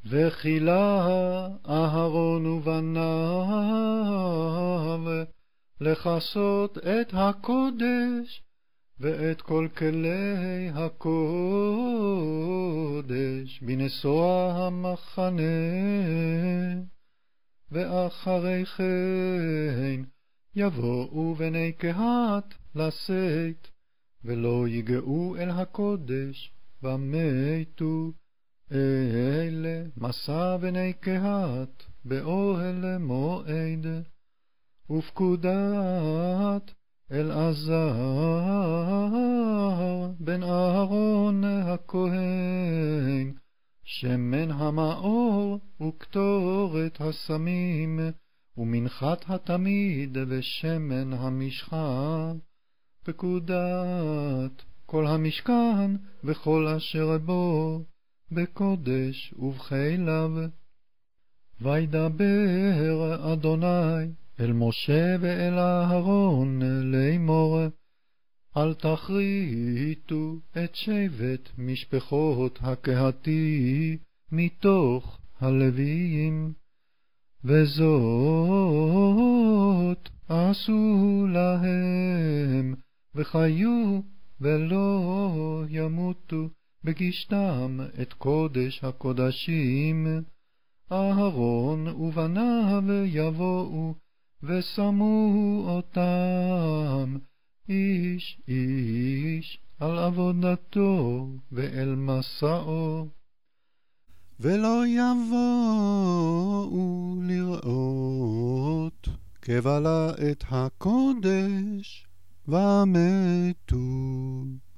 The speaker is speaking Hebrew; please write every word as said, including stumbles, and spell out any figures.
וכילה אהרון ובניו לכסות את הקודש ואת כל כלי הקודש בנסוע המחנה. ואחרי כן יבואו בני קהת לשאת, ולא יגעו אל הקודש ומתו. אלה מסע בני קהת באוהל מועד. ופקודת אלעזר בן אהרון הכהן, שמן המאור וקטורת הסמים, ומנחת התמיד ושמן המשחה. פקודת כל המשכן וכל אשר בו, בקודש ובחיליו. וידבר אדוני אל משה ואל אהרון לאמור, אל תכריתו את שבט משפחות הקהתי מתוך הלוויים, וזאת עשו להם, וחיו ולא ימותו בגישתם את קודש הקודשים. אהרון ובניו יבואו ושמו אותם איש איש על עבודתו ואל מסעו. ולא יבואו לראות קבלה את הקודש ומתו.